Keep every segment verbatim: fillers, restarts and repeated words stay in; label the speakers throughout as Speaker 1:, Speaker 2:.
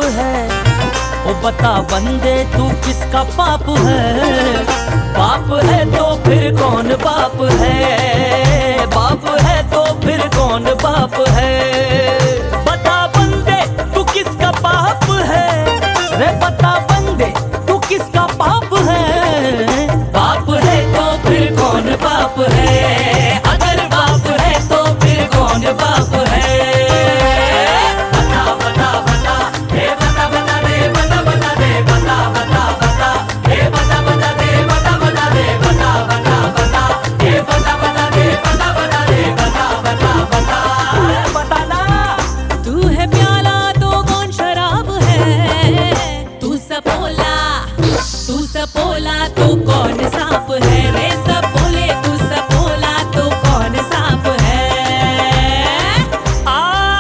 Speaker 1: है। ओ बता बंदे तू किसका बाप है? बाप है तो फिर कौन बाप है? बाप है तो फिर कौन बाप है? बता बंदे तू किसका बाप है? रे बता बंदे तू किसका बाप है? बाप है तो फिर कौन बाप है? अगर बाप है तो फिर कौन बाप है? बता बता बता हे बता बता दे बता बता दे बता बता बता हे बता बता दे बता बता दे बता बता बता हे बता बता दे बता बता दे बता बता बता बता ना।
Speaker 2: तू है प्याला तो कौन शराब है? तू सपोला तू सपोला तो कौन सांप है? रे सपोले तू सपोला तो कौन सांप है?
Speaker 1: आ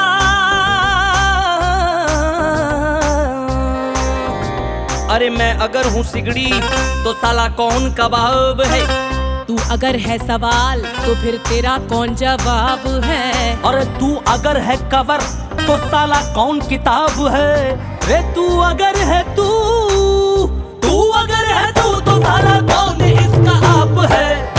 Speaker 1: अरे मैं अगर हूँ सिगड़ी तो साला कौन कबाब है?
Speaker 2: तू अगर है सवाल तो फिर तेरा कौन जवाब है?
Speaker 1: और तू अगर है कवर तो साला कौन किताब है? रे तू अगर है तू तू अगर है तू तो साला कौन इसका आप है?